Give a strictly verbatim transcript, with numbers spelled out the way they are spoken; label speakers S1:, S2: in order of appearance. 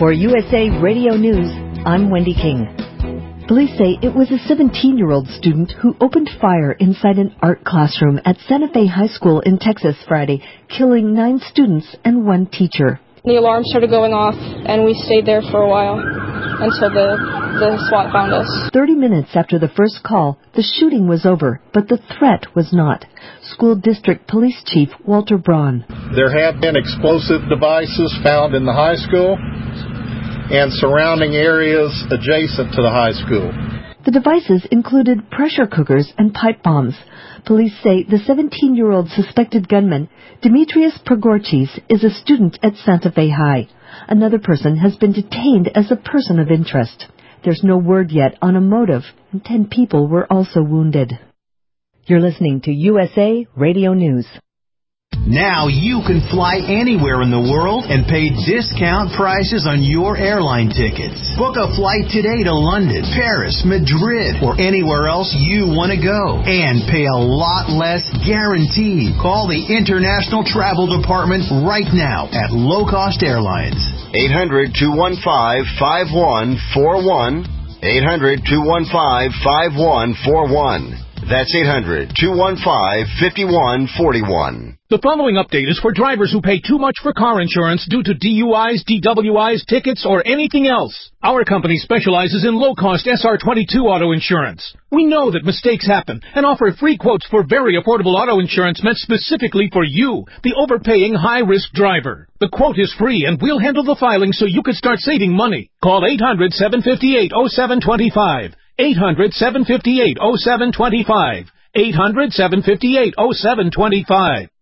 S1: For U S A Radio News, I'm Wendy King. Police say it was a seventeen-year-old student who opened fire inside an art classroom at Santa Fe High School in Texas Friday, killing nine students and one teacher.
S2: The alarm started going off, and we stayed there for a while until the, the SWAT found us.
S1: Thirty minutes after the first call, the shooting was over, but the threat was not. School District Police Chief Walter Braun.
S3: There have been explosive devices found in the high school and surrounding areas adjacent to the high school.
S1: The devices included pressure cookers and pipe bombs. Police say the seventeen-year-old suspected gunman, Demetrius Pregorchis, is a student at Santa Fe High. Another person has been detained as a person of interest. There's no word yet on a motive, and ten people were also wounded. You're listening to U S A Radio News.
S4: Now you can fly anywhere in the world and pay discount prices on your airline tickets. Book a flight today to London, Paris, Madrid, or anywhere else you want to go. And pay a lot less guaranteed. Call the International Travel Department right now at Low Cost Airlines.
S5: eight hundred, two one five, five one four one. eight hundred, two one five, five one four one. That's eight hundred, two one five, five one four one.
S6: The following update is for drivers who pay too much for car insurance due to D U Is, D W Is, tickets, or anything else. Our company specializes in low-cost S R twenty-two auto insurance. We know that mistakes happen and offer free quotes for very affordable auto insurance meant specifically for you, the overpaying high-risk driver. The quote is free, and we'll handle the filing so you can start saving money. Call eight hundred, seven five eight, oh seven two five. eight hundred, seven five eight, oh seven two five. eight hundred, seven five eight, oh seven two five.